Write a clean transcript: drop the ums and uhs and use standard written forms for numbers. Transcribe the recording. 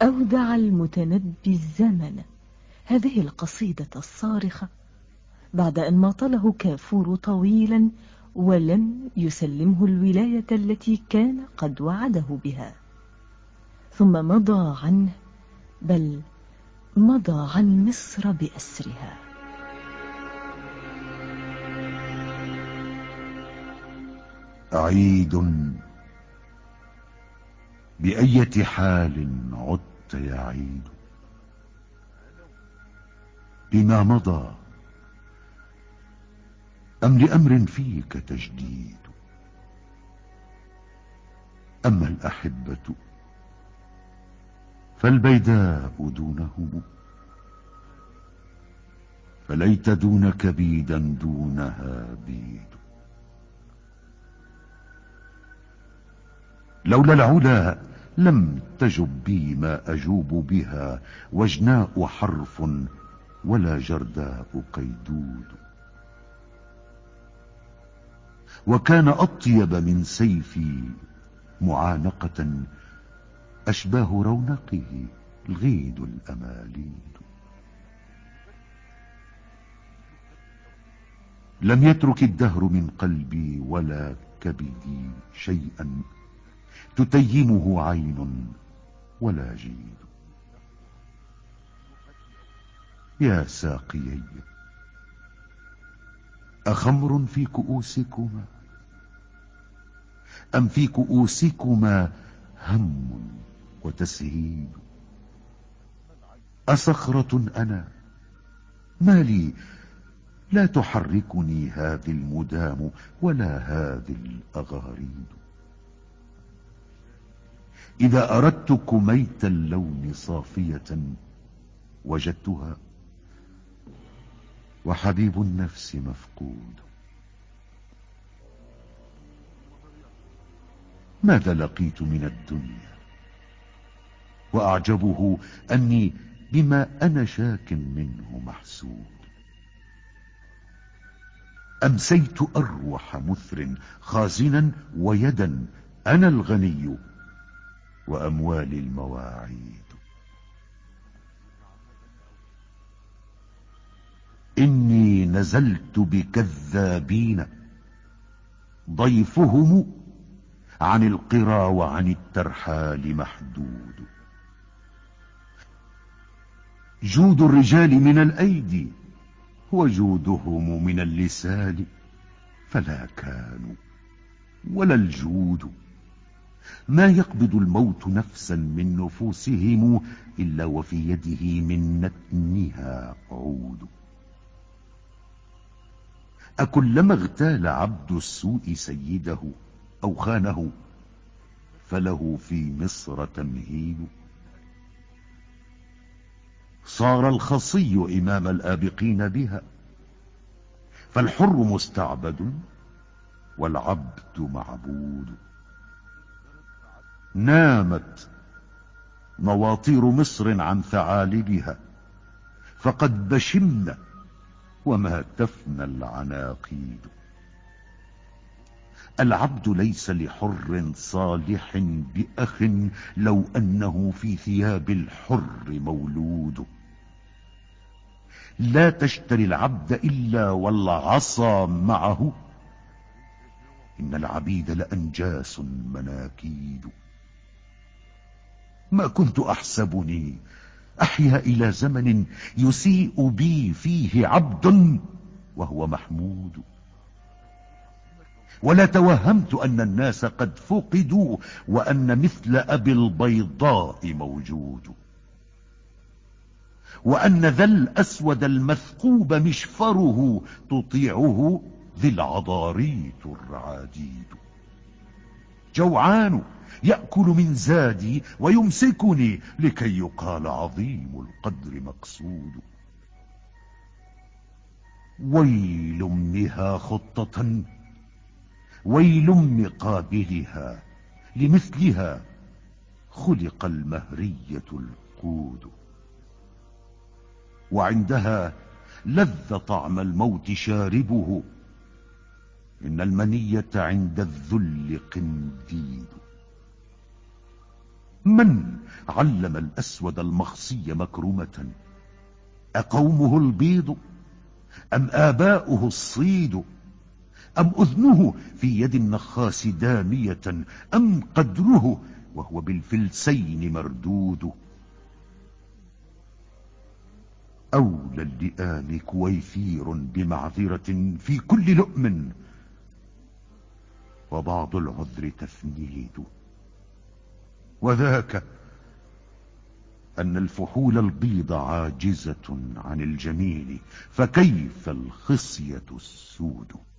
أودع المتنبي الزمن هذه القصيدة الصارخة بعد أن ماطله كافور طويلا ولم يسلمه الولاية التي كان قد وعده بها، ثم مضى عنه، بل مضى عن مصر بأسرها. عيد بأية حال عدت يا عيد، بما مضى أم لأمر فيك تجديد؟ أما الأحبة فالبيداء دونهم، فليت دونك بيدا دونها بيد. لولا العلا لم تجب بي ما أجوب بها، وجناء حرف ولا جرداء قيدود. وكان أطيب من سيفي معانقة، أشباه رونقه الغيد الأماليد. لم يترك الدهر من قلبي ولا كبدي شيئا تتيمه عين ولا جيد. يا ساقيي، أخمر في كؤوسكما أم في كؤوسكما هم وتسهيد؟ أصخرة أنا ما لي لا تحركني هذه المدام ولا هذه الأغاريد. إذا أردت كميت اللون صافية وجدتها، وحبيب النفس مفقود. ماذا لقيت من الدنيا وأعجبه أني بما أنا شاك منه محسود. أمسيت أروح مثر خازنا ويدا أنا الغني وأموالي المواعيد. إني نزلت بكذابين ضيفهم عن القرى وعن الترحال محدود. جود الرجال من الأيدي وجودهم من اللسان، فلا كانوا ولا الجود. ما يقبض الموت نفسا من نفوسهم إلا وفي يده من نتنها عود. أكلما اغتال عبد السوء سيده أو خانه فله في مصر تمهيد. صار الخصي إمام الآبقين بها، فالحر مستعبد والعبد معبود. نامت نواطير مصر عن ثعالبها، فقد بشمن وما تفنى العناقيد. العبد ليس لحر صالح بأخ لو أنه في ثياب الحر مولود. لا تشتري العبد إلا والعصا معه، إن العبيد لأنجاس مناكيد. ما كنت أحسبني أحيا إلى زمن يسيء بي فيه عبد وهو محمود، ولا توهمت أن الناس قد فقدوا وأن مثل أبي البيضاء موجود، وأن ذا الأسود المثقوب مشفره تطيعه ذي العضاريت الرعاديد. جوعان يأكل من زادي ويمسكني لكي يقال عظيم القدر مقصود. ويل امها خطة ويل مقابلها، لمثلها خلق المهرية القود. وعندها لذ طعم الموت شاربه، إن المنية عند الذل قنديد. من علم الأسود المخصي مكرمة؟ أقومه البيض أم آباؤه الصيد؟ أم أذنه في يد النخاس دامية؟ أم قدره وهو بالفلسين مردود؟ أولى اللئام كويفير بمعذرة في كل لؤم، وبعض العذر تفنيد. وذاك أن الفحول البيض عاجزة عن الجميل، فكيف الخصية السود؟